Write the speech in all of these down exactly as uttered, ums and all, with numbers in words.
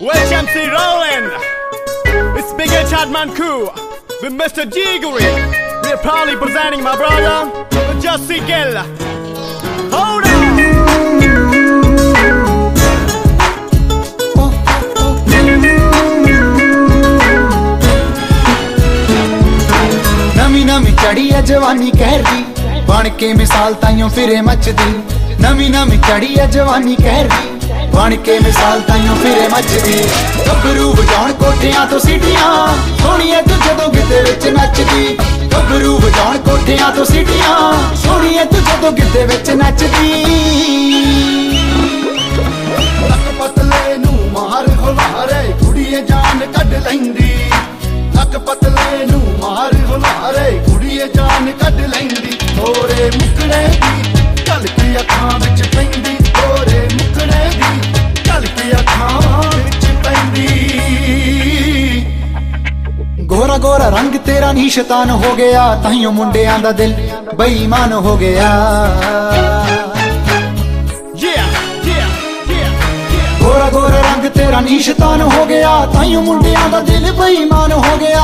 Welsh M C Roland. It's Big H Adman Crew with Mister Jiggery. We're proudly presenting my brother, Jussie Gill. Hold on. नमी नमी चढ़ी है जवानी कहर दी बन के मिसाल ताइयों फिरे मचदी। नमी नमी चढ़ी है जवानी कहर दी बन के मिसाल ताइयों फिरे मचदी। गभरू वजाउण कोठियां तो सीटियां सोहणीए तू जदों गिद्दे विच नचदी। गभरू वजाउण कोठियां तो सीटियां सोहणीए तू जदों गिद्दे विच नचदी। लक पतले नू मार हुलारे कुड़ीए जान कढ लैंदी। लक पतले नू मार हुलारे कुड़ीए जान कढ लैंदी। थोड़े मुकड़े दी झलकी अखां विच पैंदी। थोड़े मुकड़े दी झलकी अखां विच पैंदी। गोरा गोरा रंग तेरा नी शैतान हो गया ताइयों मुंडियां दा दिल बेईमान हो गया। गोरा गोरा रंग तेरा नी शैतान हो गया ताइयों मुंडियां दा दिल बेईमान हो गया।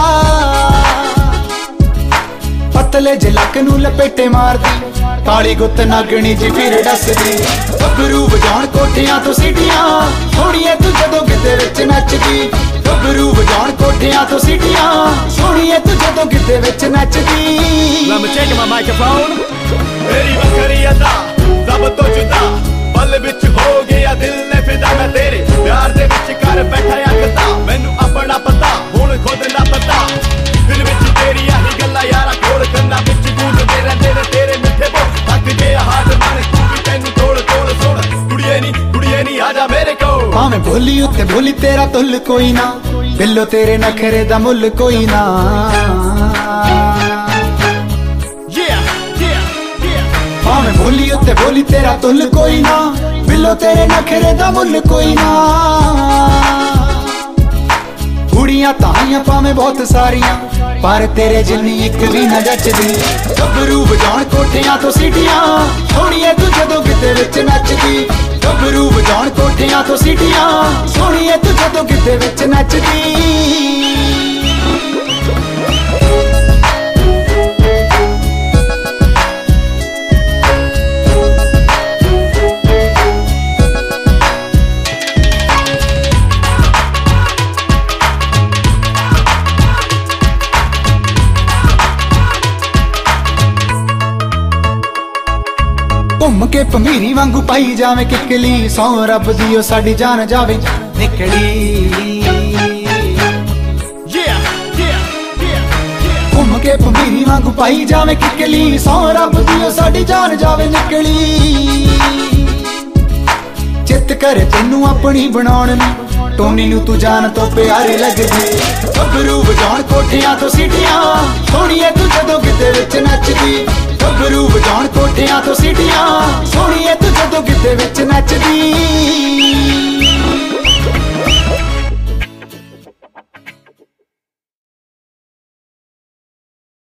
पतले जे लक नू लपेटे मारदी काली गुत्त नागणी जी फिर डसदी। गभरू वजाउण कोठियां तो सीटियां सोहणीए तू जदों गिद्दे विच नचदी। गभरू वजाउण कोठियां तो सीटियां सोहणीए तू जदों गिद्दे विच नचदी। Let me take my microphone. मेरी बकरी अदा सब तो जुदा पल विच हो गया दिल ने फिदा। मैं तेरे प्यार दे विच कर बैठा अखता मैनू अपना पता हुण खुद ना पता। दिल विच तेरी आही गल्लां यारा कोल करना विच गूंजदे रहिंदे ने तेरे मिठे बोल। थक गया हाथ मन तू भी तैनू तोड़ तोड़ सुण। कुड़िए नी कुड़िए नी आजा मेरे कोल। भावें बोली उत्ते बोली तेरा तुल कोई ना बिल्लो तेरे नखरे दा मुल कोई ना। भावें बोली उत्ते बोली तेरा तुल कोई ना बिल्लो तेरे नखरे दा मुल कोई ना। कुड़ियां ताइयां भावें बहुत सारियां पर तेरे जिन्नी एक भी न जचदी। गभरू वजाउण कोठियां तो सीटियां सोहणीए तू जदों गिद्दे विच नचदी। गभरू वजाउण कोठियां तो सीटियां सोहणीए तू जदों गिद्दे विच नचदी। घुम के भमीरी वांगू पाई जावे किकली सौ रब दी ओ साडी जान जावे निकली। घुम के भमीरी वांगू पाई जावे किकली सौ रब दी ओ साडी जान जावे निकली। चित करे तैनू अपनी बनाउण नू टोनी नू तू जान तो प्यारी लगदी। गभरू वजाउण कोठियां तो सीटियां सोहणीए तू जदों गिद्दे विच नचदी। गभरू वजाउण कोठियां तो सीटियां सोहणीए तू